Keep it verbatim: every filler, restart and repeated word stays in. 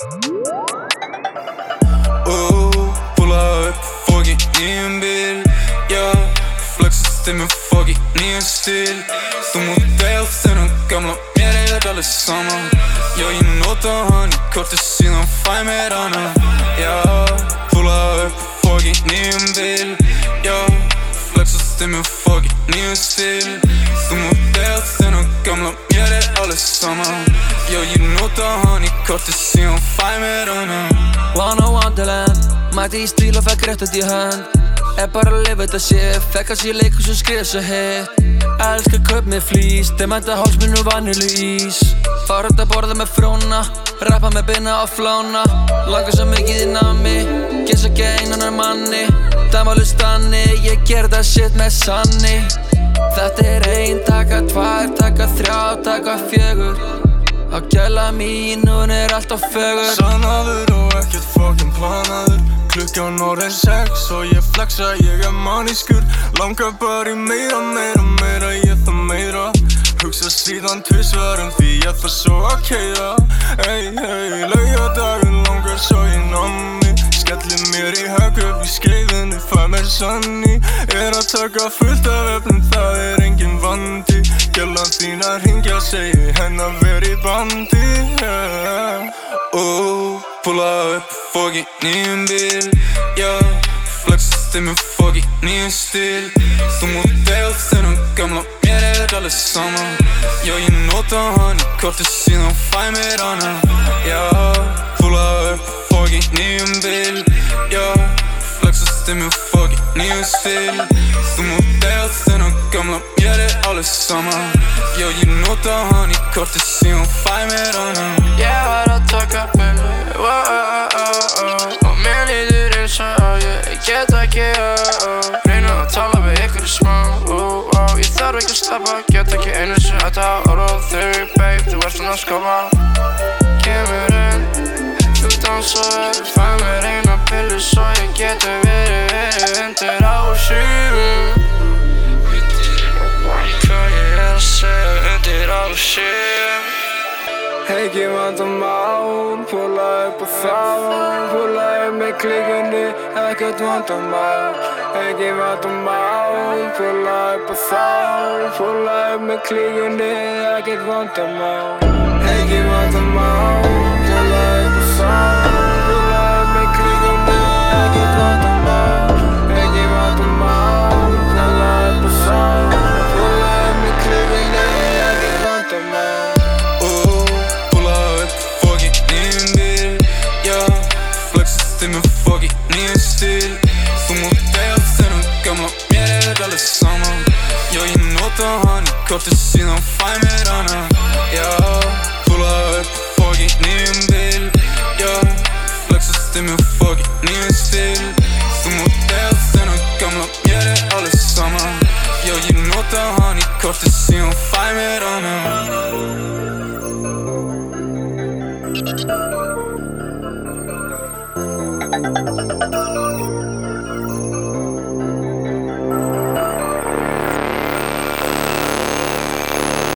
Ooh, pulla upp, fokk í nýjum bíl, yeah. Flexast með fokk í nýjum stíl. Þú mútt deyja þennan gamla, mér er alveg sama. Já, ég nota hann í kortið síðan fæ mér hana, yeah. Pulla upp, fokk í nýjum bíl, yeah. Flexast með fokk í nýjum stíl. Þú mútt deyja þennan gamla, mér er alveg sama. Já, ég nota hann í kortið síðan fæ mér hana. One on Wonderland, mæti í stíl og fekk réttut í hönd. Er bara að lifa þetta shit, fekk að sé leikur sem skrifa svo hit. Elskar kaup með flís, dementa hálsminn og vanilu ís. Fara út að borða með fróna, rappa með beina og flóna. Langar svo mikið í nami, gins ekki einan manni. Dæmálu stanni, ég ger það shit með sanni. Þetta er ein, taka tvær, taka þrjá, taka fjögur. Á gæla mín, hún er alltaf fögur. Sannaður og ekkert fucking planaður. Klukkan orðin sex og ég flexa, ég er manískur. Langar bara í meira, meira, meira, ég það meira. Hugsa síðan tvisvar um því ég það svo að keyra. Ey, ey, laugardaginn langar svo ég nammi. Skellir mér í högg upp í skeiðinni, fæ mér sanni. Er að taka fullt af efnum, það er engin vandi. Gjallan þín að hringja, segi henn að vera í bandi, yeah. Ooh, pulla upp, fokk í nýjum bíl, yeah. Flexast með fokk í nýjum stíl. Þú mútt deyja þennan gamla, mér er alveg sama. Já, ég nota hann í kortið síðan fæ mér hana, yeah. Pulla upp, fokk í nýjum bíl, yeah. Flexast með fokk í nýjum stíl. Þú mútt deyja þennan gamla, mér er alveg sama. Já, ég nota hann í kortið síðan fæ mér hana. Ég var að taka pillu, oh, oh, oh, oh. Og mér líður eins og ég get ekki, oh, oh. Reyna að tala við ykkur í smá, oh, oh. Ég þarf ekki að sleppa, get ekki einu sem þetta orð þau, babe, þú ert svona að skópa. Kemur inn, þú dansar, fæ mér eina pillu svo ég geti verið, verið undir ásýn. Hvað ég er að segja undir ásýn. Ekki vandamál, pulla upp og þá. Pulla upp með klíkunni, ekkert vandamál. Ekki vandamál, pulla upp og þá. Pulla upp með klíkunni, ekkert vandamál. Ekki vandamál, pulla upp og þá. Pulla upp með klíkunni, ekkert vandamál. Ekki vandamál, pulla upp og þá. Pulla upp með klíkunni, ekkert vandamál. Með fokk í nýjum stíl. Þú mútt deyja þennan gamla, mér er alveg sama. Já, ég nota hann í kortið síðan fæ mér